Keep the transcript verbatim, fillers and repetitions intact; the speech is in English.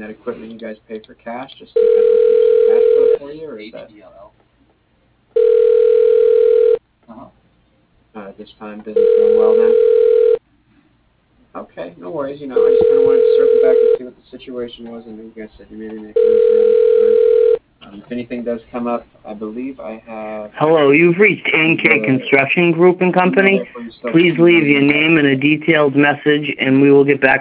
that equipment you guys pay for cash, just to kind of keep some cash flow for you, or is that Uh-huh. uh, at this time business going well then? Okay, no worries. You know, I just kind of wanted to circle back and see what the situation was. I know you guys said you maybe make moves around this time. Um, if anything does come up, I believe I have. Hello, you've reached N K Construction Group and Company. Please leave your name and a detailed message, and we will get back